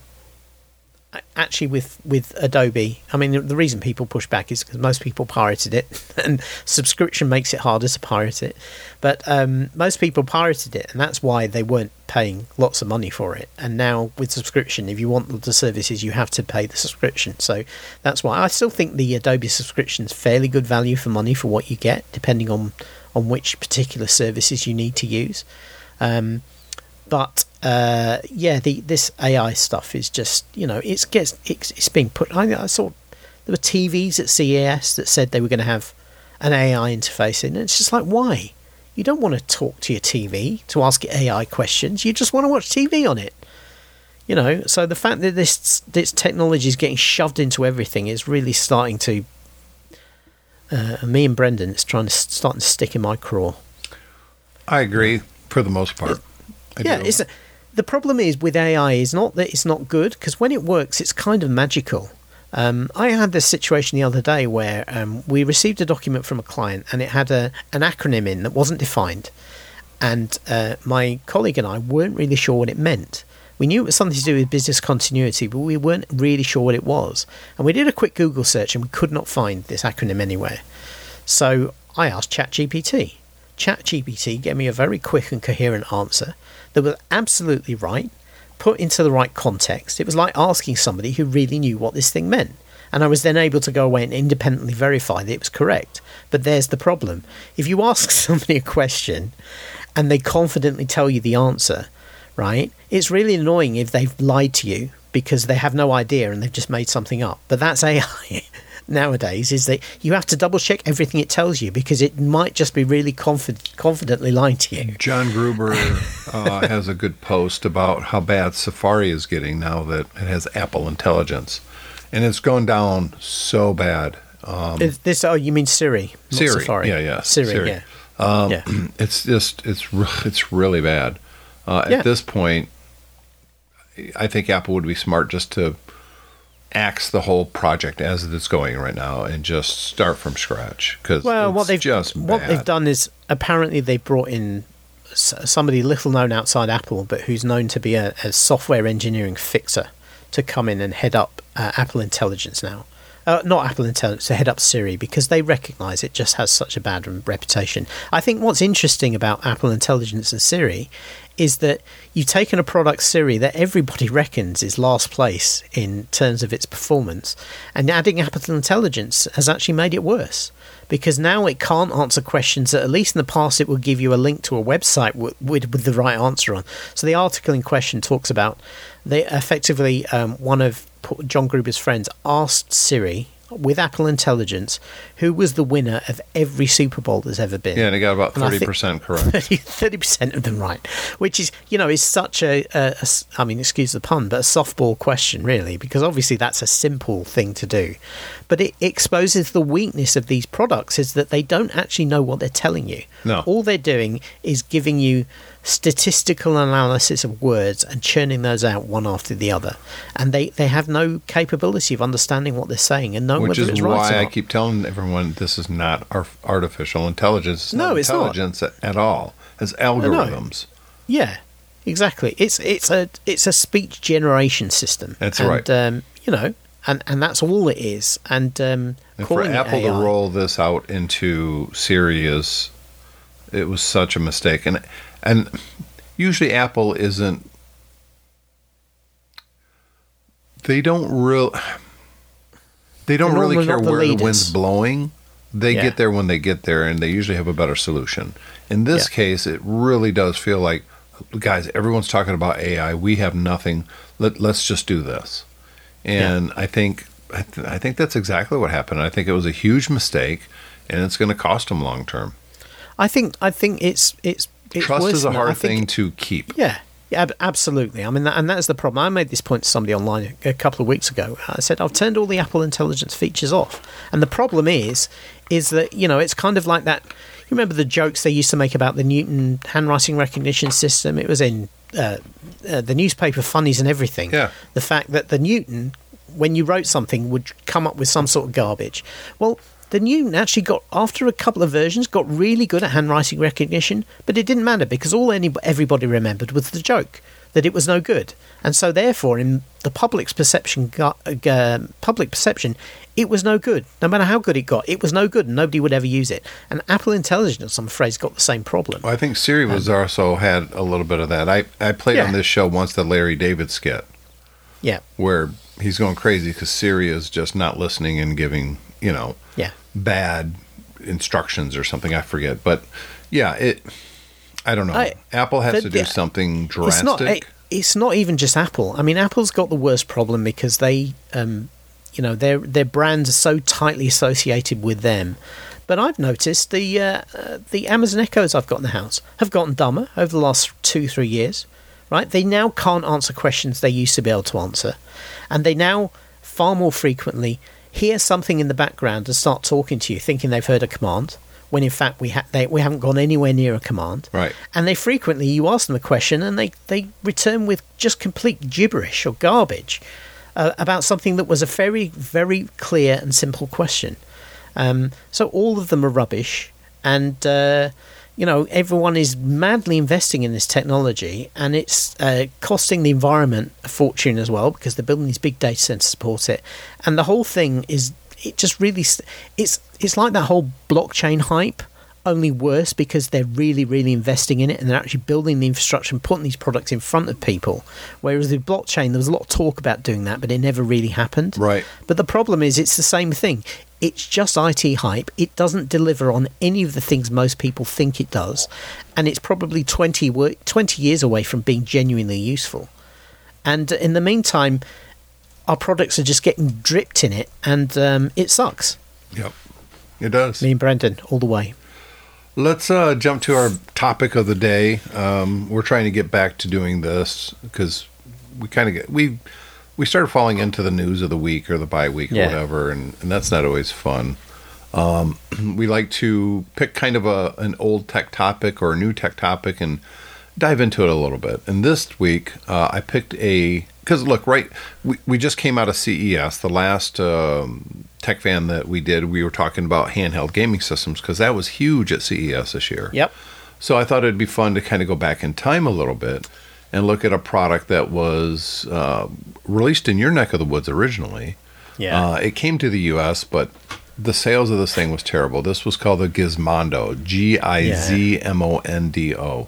actually, with with Adobe, I mean, the reason people push back is because most people pirated it, and subscription makes it harder to pirate it. But um, most people pirated it, and that's why they weren't paying lots of money for it. And now with subscription, if you want the services, you have to pay the subscription. So that's why I still think the Adobe subscription is fairly good value for money for what you get, depending on on which particular services you need to use. Um, but uh, yeah, the this A I stuff is just, you know, it's gets it's, it's being put. I, I saw there were T Vs at C E S that said they were going to have an A I interface in, and it's just like, why? You don't want to talk to your T V to ask it A I questions. You just want to watch T V on it. You know, so the fact that this this technology is getting shoved into everything is really starting to. Uh, me and Brendan, it's trying to starting to stick in my craw. I agree for the most part. I yeah, do. it's a, the problem is with A I is not that it's not good, because when it works, it's kind of magical. Um, I had this situation the other day where um, we received a document from a client, and it had a an acronym in that wasn't defined, and uh, my colleague and I weren't really sure what it meant. We knew it was something to do with business continuity, but we weren't really sure what it was. And we did a quick Google search, and we could not find this acronym anywhere. So I asked ChatGPT. ChatGPT gave me a very quick and coherent answer that was absolutely right, put into the right context. It was like asking somebody who really knew what this thing meant. And I was then able to go away and independently verify that it was correct. But there's the problem. If you ask somebody a question and they confidently tell you the answer, right, it's really annoying if they've lied to you because they have no idea and they've just made something up. But that's A I. nowadays is that you have to double check everything it tells you because it might just be really confid- confidently lying to you. John Gruber uh, has a good post about how bad Safari is getting now that it has Apple Intelligence. And it's gone down so bad. Um, Is this, oh, you mean Siri? Not Siri, Safari. yeah, yeah. Siri, Siri. yeah. Um, yeah. It's just, it's re- it's really bad. Uh, Yeah. At this point, I think Apple would be smart just to axe the whole project as it's going right now and just start from scratch. Because Well, it's what they've just what bad. they've done is apparently they've brought in s- somebody little known outside Apple, but who's known to be a, a software engineering fixer, to come in and head up uh, Apple Intelligence now. Uh, not Apple Intelligence, to head up Siri, because they recognise it just has such a bad reputation. I think what's interesting about Apple Intelligence and Siri is that you've taken a product, Siri, that everybody reckons is last place in terms of its performance, and adding Apple Intelligence has actually made it worse. Because now it can't answer questions that, at least in the past, it will give you a link to a website with, with, with the right answer on. So the article in question talks about they effectively um, one of John Gruber's friends asked Siri with Apple Intelligence who was the winner of every Super Bowl there's ever been. Yeah, and it got about And I thirty think percent correct. thirty percent of them right, which is, you know, is such a, a, a s- I mean, excuse the pun, but a softball question, really, because obviously that's a simple thing to do. But it exposes the weakness of these products is that they don't actually know what they're telling you. No. All they're doing is giving you statistical analysis of words and churning those out one after the other. And they, they have no capability of understanding what they're saying and knowing Which whether is it's right or why I not. keep telling everyone this is not ar- artificial intelligence. It's No, not it's not. intelligence at, at all. It's algorithms. Yeah, exactly. It's it's a it's a speech generation system. That's and, right. Um, you know, and, and that's all it is. And, um, And for calling it Apple A to I, roll this out into Siri is, it was such a mistake. And and usually Apple isn't, they don't real, they don't They're really normally care not the where the leaders. wind's blowing. They Yeah. get there when they get there, and they usually have a better solution. In this Yeah. case, it really does feel like, guys, everyone's talking about A I. We have nothing. Let, let's just do this. And I think I, th- I think that's exactly what happened. I think it was a huge mistake, and it's going to cost them long term. I think I think it's it's, it's Trust worse is a than that. I hard think- thing to keep. Yeah, yeah, ab- absolutely. I mean, that, and that's the problem. I made this point to somebody online a couple of weeks ago. I said I've turned all the Apple Intelligence features off, and the problem is, is that, you know, it's kind of like that. You remember the jokes they used to make about the Newton handwriting recognition system? It was in uh, uh, the newspaper funnies and everything. Yeah. The fact that the Newton, when you wrote something, would come up with some sort of garbage. Well, the Newton actually got, after a couple of versions, got really good at handwriting recognition, but it didn't matter because all any, everybody remembered was the joke, that it was no good. And so therefore, in the public's perception, gu- uh, public perception, it was no good. No matter how good it got, it was no good and nobody would ever use it. And Apple Intelligence, I'm afraid, has got the same problem. Well, I think Siri was also had a little bit of that. I, I played Yeah. on this show once the Larry David skit Yeah, where he's going crazy because Siri is just not listening and giving, you know, yeah. bad instructions or something. I forget. But yeah, it, I don't know. I- Apple has the- to do the- something It's drastic. not. It, it's not even just Apple. I mean, Apple's got the worst problem because they, um, you know, their their brands are so tightly associated with them. But I've noticed the uh, uh, the Amazon Echoes I've got in the house have gotten dumber over the last two three years. Right? They now can't answer questions they used to be able to answer, and they now far more frequently hear something in the background and start talking to you, thinking they've heard a command, when in fact we ha- they, we haven't gone anywhere near a command. Right. And they frequently, you ask them a question and they, they return with just complete gibberish or garbage uh, about something that was a very, very clear and simple question. Um, so all of them are rubbish. And, uh, you know, everyone is madly investing in this technology, and it's uh, costing the environment a fortune as well because they're building these big data centers to support it. And the whole thing is, it just really, st- it's it's like that whole blockchain hype, only worse because they're really, really investing in it and they're actually building the infrastructure and putting these products in front of people. Whereas with blockchain, there was a lot of talk about doing that, but it never really happened. Right. But the problem is it's the same thing. It's just I T hype. It doesn't deliver on any of the things most people think it does. And it's probably twenty, wo- twenty years away from being genuinely useful. And in the meantime, our products are just getting dripped in it, and um, it sucks. Yep, it does. Me and Brendan, all the way. Let's uh, jump to our topic of the day. Um, we're trying to get back to doing this because we kind of get we we started falling into the news of the week or the bye week or Yeah. whatever, and, and that's not always fun. Um, we like to pick kind of a an old tech topic or a new tech topic and dive into it a little bit. And this week, uh, I picked a because look, right, we we just came out of C E S, the last um, tech fan that we did. We were talking about handheld gaming systems because that was huge at C E S this year. Yep. So I thought it'd be fun to kind of go back in time a little bit and look at a product that was uh, released in your neck of the woods originally. Yeah. Uh, it came to the U S, but the sales of this thing was terrible. This was called the Gizmondo, G I Z M O N D O.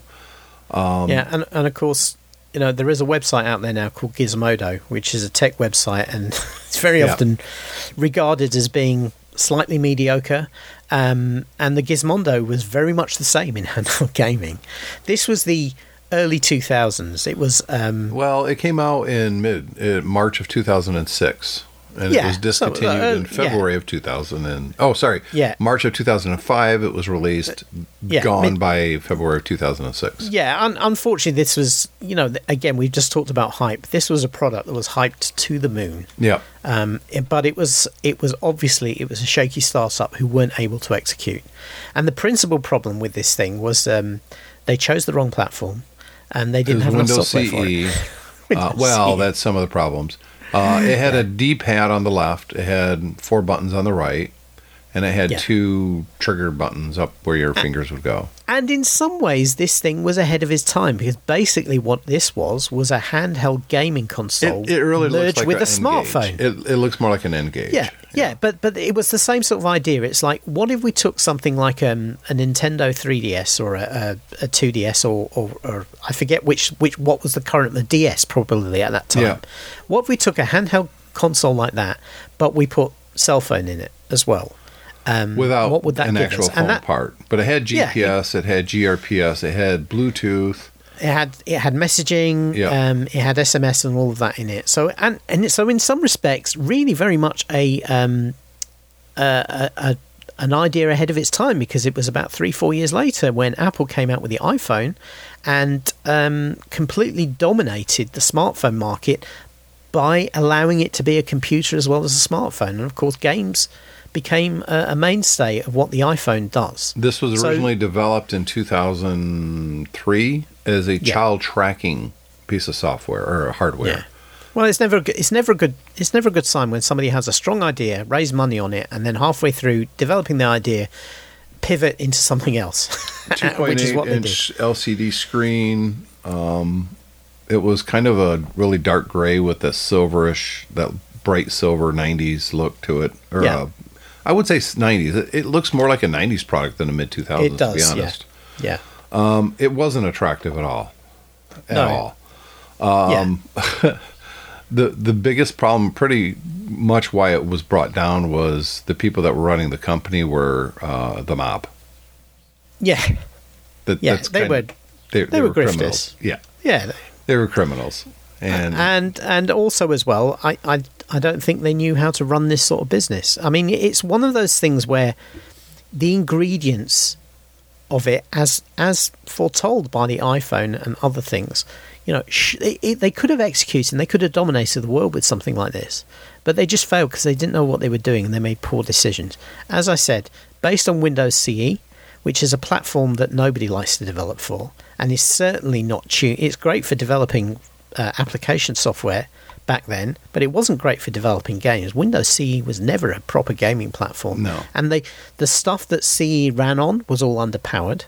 Um, yeah, and, and of course, you know, there is a website out there now called Gizmodo, which is a tech website, and it's very Yeah. often regarded as being slightly mediocre. Um, and the Gizmondo was very much the same in handheld gaming. This was the early two thousands. It was... Um, Well, it came out in mid uh, March of two thousand six. And Yeah, it was discontinued so, uh, in February of two thousand. And, oh, sorry. Yeah. March of two thousand five, it was released, yeah, gone mid- by February of two thousand six. Yeah, un- unfortunately, this was, you know, th- again, we've just talked about hype. This was a product that was hyped to the moon. Yeah. Um, it- but it was, it was obviously, it was a shaky startup who weren't able to execute. And the principal problem with this thing was um, they chose the wrong platform, and they It didn't was have enough Windows software C for E. it. Uh, Windows well, C E. that's some of the problems. Uh, it had a D-pad on the left. It had four buttons on the right. And it had Yeah. two trigger buttons up where your fingers would go. And in some ways, this thing was ahead of its time, because basically what this was was a handheld gaming console It, it really merged looks like with an a smartphone. N-Gage. It, it looks more like an N-Gage. Yeah, yeah, but but it was the same sort of idea. It's like, what if we took something like um, a Nintendo three D S or a, a, a two D S or, or, or I forget which which what was the current the D S probably at that time. Yeah. What if we took a handheld console like that, but we put cell phone in it as well? Um, Without what would that an give actual us? phone And that, part. But it had G P S, it had G R P S, it had Bluetooth. It had it had messaging, Yeah. um, it had S M S and all of that in it. So and and so in some respects, really very much a um, a, a, a an idea ahead of its time, because it was about three four years later when Apple came out with the iPhone and um, completely dominated the smartphone market by allowing it to be a computer as well as a smartphone. And of course, games became a, a mainstay of what the iPhone does. This was So- originally developed in two thousand three as a Yeah. child tracking piece of software or hardware. Yeah. Well, it's never a good, it's never a good it's never a good sign when somebody has a strong idea, raise money on it, and then halfway through developing the idea, pivot into something else, which is what they did. two point eight inch L C D screen. Um, it was kind of a really dark gray with that silverish, that bright silver nineties look to it. Or Yeah. uh, I would say nineties. It, it looks more like a nineties product than a mid two thousands, It does, to be yeah. honest. Yeah. Um, it wasn't attractive at all. At No. all. Um, yeah. The the biggest problem, pretty much why it was brought down, was the people that were running the company were uh, the mob. Yeah. That, Yeah, that's they kind were- of, they, they were criminals. grifters. Yeah, Yeah. they were criminals. And and and also as well, I, I I don't think they knew how to run this sort of business. I mean, it's one of those things where the ingredients of it, as as foretold by the iPhone and other things, you know, sh- they, it, they could have executed and they could have dominated the world with something like this, but they just failed because they didn't know what they were doing and they made poor decisions. As I said, based on Windows C E, which is a platform that nobody likes to develop for, and is certainly not tuned. It's great for developing uh, application software back then, but it wasn't great for developing games. Windows C E was never a proper gaming platform. No. And they, the stuff that C E ran on was all underpowered,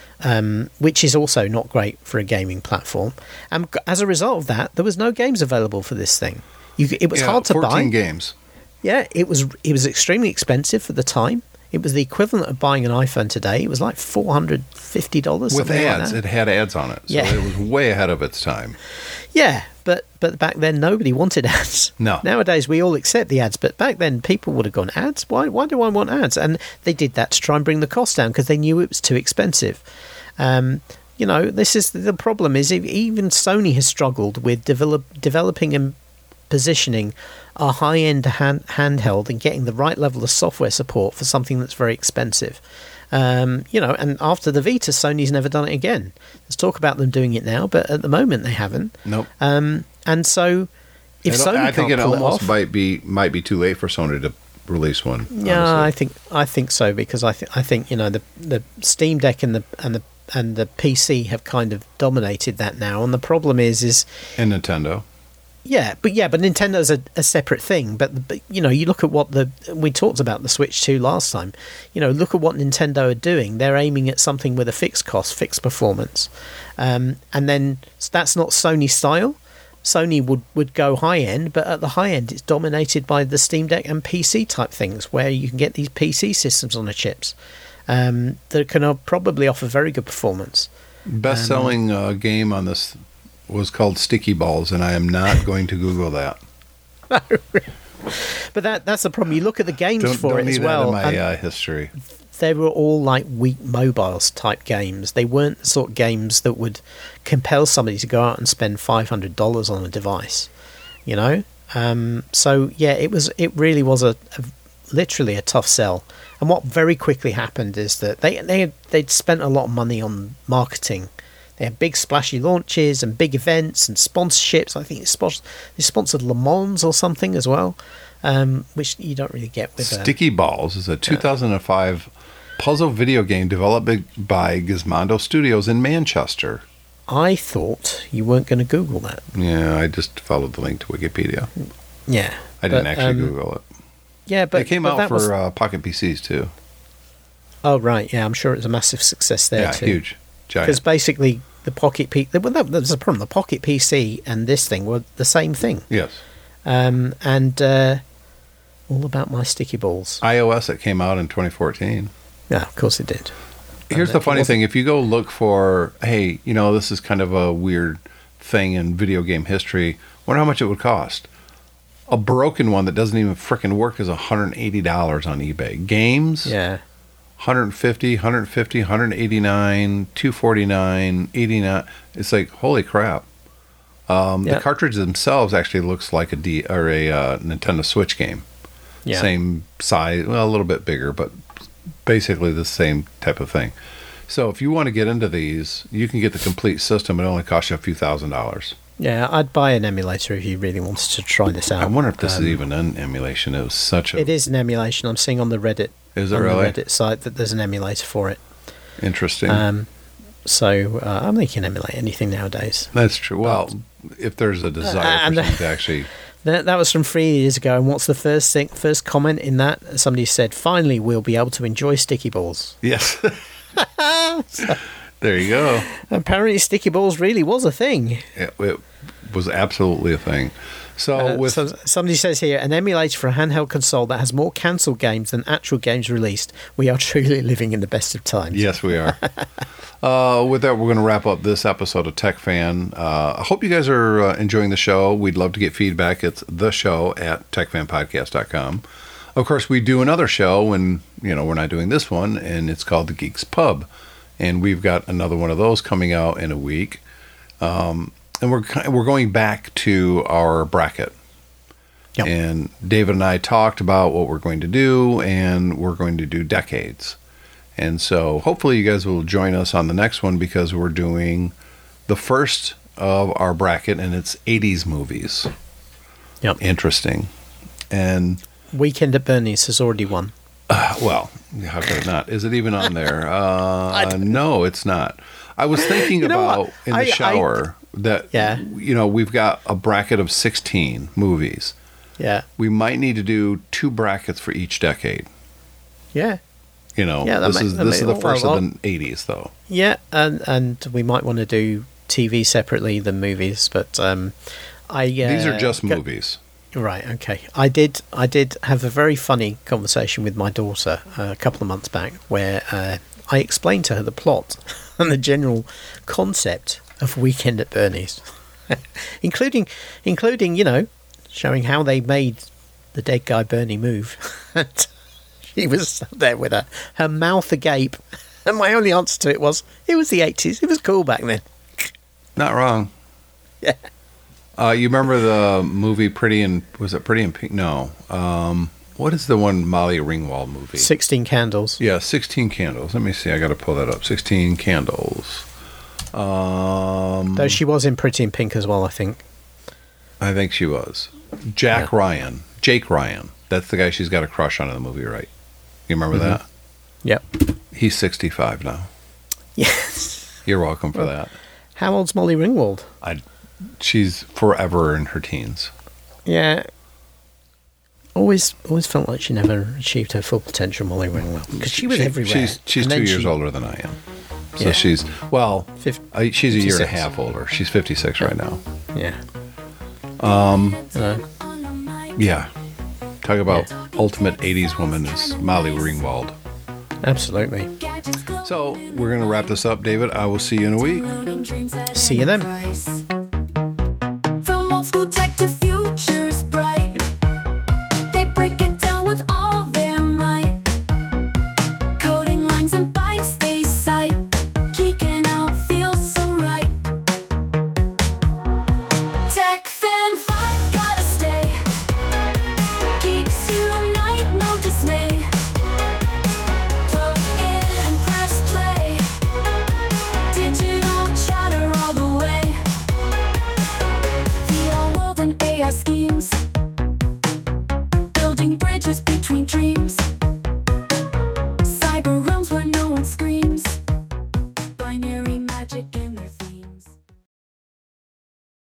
um, which is also not great for a gaming platform. And as a result of that, there was no games available for this thing. You, it was yeah, hard to buy. fourteen games. Yeah, it was it was extremely expensive for the time. It was the equivalent of buying an iPhone today. It was like four hundred fifty dollars With something ads. Like that. It had ads on it. So Yeah. it was way ahead of its time. Yeah, but but back then nobody wanted ads. No. Nowadays we all accept the ads, but back then people would have gone, ads? Why why do I want ads? And they did that to try and bring the cost down because they knew it was too expensive. Um, you know, this is the problem. Is even Sony has struggled with develop, developing and positioning a high-end hand, handheld and getting the right level of software support for something that's very expensive. Um, you know, and after the Vita, Sony's never done it again. There's talk about them doing it now, but at the moment they haven't. Nope. Um, and so, if Sony I think can't it pull almost it off, might be might be too late for Sony to release one. yeah, honestly. I think I think so because I think I think you know the the Steam Deck and the and the and the P C have kind of dominated that now, and the problem is is And Nintendo. yeah, but yeah, but Nintendo's a, a separate thing. But, but you know, you look at what the we talked about the Switch two last time. You know, look at what Nintendo are doing. They're aiming at something with a fixed cost, fixed performance, um, and then that's not Sony style. Sony would, would go high end, but at the high end, it's dominated by the Steam Deck and P C type things, where you can get these P C systems on the chips um, that can uh, probably offer very good performance. Best selling uh, game on this was called Sticky Balls, and I am not going to Google that. But that that's the problem. You look at the games Don't, for don't it need as well. that in and my uh, history. they were all like weak mobiles type games. They weren't the sort of games that would compel somebody to go out and spend five hundred dollars on a device, you know? Um, so, yeah, it was. It really was a, a literally a tough sell. And what very quickly happened is that they, they, they'd spent a lot of money on marketing. They had big splashy launches and big events and sponsorships. I think they sponsored, they sponsored Le Mans or something as well, um, which you don't really get with Sticky Balls is a two thousand five puzzle video game developed by Gizmodo Studios in Manchester. I thought you weren't going to Google that. Yeah, I just followed the link to Wikipedia. Yeah. I didn't but, actually um, Google it. Yeah, but it came but out that for was- uh, Pocket P Cs too. Oh, right. Yeah, I'm sure it was a massive success there Yeah, too. huge. Because Giant. basically the Pocket P... Well, that, there's a problem. The Pocket P C and this thing were the same thing. Yes. Um, and uh, all about my sticky balls. iOS, it came out in twenty fourteen. Yeah, of course it did. Here's And the it funny wasn't- thing. If you go look for, hey, you know, this is kind of a weird thing in video game history, wonder how much it would cost. A broken one that doesn't even frickin' work is one hundred eighty dollars on eBay. Games, Yeah. one hundred fifty, one hundred fifty, one hundred eighty-nine, two forty-nine, eighty-nine. It's like, holy crap. Um, Yeah. The cartridge themselves actually looks like a D or a uh, Nintendo Switch game. Yeah. Same size, well, a little bit bigger, but basically the same type of thing. So if you want to get into these, you can get the complete system. It only costs you a few thousand dollars. Yeah, I'd buy an emulator if you really wanted to try this out. I wonder if this Um, is even an emulation. It was such a It is an emulation. I'm seeing on the Reddit. Is it on really? the Reddit site that there's an emulator for it. interesting. Um, so uh, I mean, you can emulate anything nowadays. That's true. Well, if there's a desire Uh, and- for something to actually, That, that was from three years ago. And what's the first thing? First comment in that? Somebody said, "Finally, we'll be able to enjoy sticky balls." yes. There you go. Apparently, sticky balls really was a thing. It, it was absolutely a thing. So Uh, with so somebody says here, an emulator for a handheld console that has more cancelled games than actual games released. We are truly living in the best of times. yes, we are. uh, with that, we're going to wrap up this episode of Tech Fan. Uh, I hope you guys are uh, enjoying the show. We'd love to get feedback. It's the show at tech fan podcast dot com. Of course, we do another show when you know we're not doing this one, and it's called the Geeks Pub, and we've got another one of those coming out in a week. Um, and we're ki- we're going back to our bracket. Yep. And David and I talked about what we're going to do, and we're going to do decades. And so hopefully you guys will join us on the next one because we're doing the first of our bracket, and it's eighties movies. Yep. Interesting. And, Weekend at Bernie's has already won. uh, well, how could it not? Is it even on there? Uh, no, it's not. I was thinking You know about what? in the I- I- shower that, Yeah. you know, we've got a bracket of sixteen movies. Yeah. We might need to do two brackets for each decade. Yeah. You know, Yeah, that this may- is that this may- is the first well, of the eighties, though. Yeah, and and we might want to do T V separately than movies, but um, I uh, These are just go- movies. Right. Okay. I did. I did have a very funny conversation with my daughter uh, a couple of months back, where uh, I explained to her the plot and the general concept of Weekend at Bernie's, including, including, you know, showing how they made the dead guy Bernie move. And she was sat there with her her mouth agape, and my only answer to it was, "It was the eighties. It was cool back then." Not wrong. Yeah. Uh, you remember the movie Pretty in was it Pretty in Pink? No. Um, what is the one Molly Ringwald movie? Sixteen Candles. Yeah, Sixteen Candles. Let me see. I got to pull that up. Sixteen Candles. Um, Though she was in Pretty in Pink as well, I think. I think she was. Jack Yeah. Ryan. Jake Ryan. That's the guy she's got a crush on in the movie, right? You remember Mm-hmm. that? Yep. He's sixty-five now. Yes. You're welcome for that. How old's Molly Ringwald? I, she's forever in her teens. Yeah. Always, always felt like she never achieved her full potential, Molly Ringwald, because she was She- everywhere. She's she's And two then years she- older than I am. So Yeah. she's well, Fif- I, she's a year and a fifty-six. half older. She's fifty-six right now. Yeah. Um. Uh, Yeah. Talk about Yeah. ultimate eighties woman is Molly Ringwald. absolutely. So we're gonna wrap this up, David. I will see you in a week. See you then. From old school tech to futures bright, they break it down with all their might. Coding lines and bytes they cite, geeking out feels so right. Tech Fan five gotta stay, keeps you night, no dismay. Plug in and press play, digital chatter all the way. V R world and A I schemes, building bridges between dreams.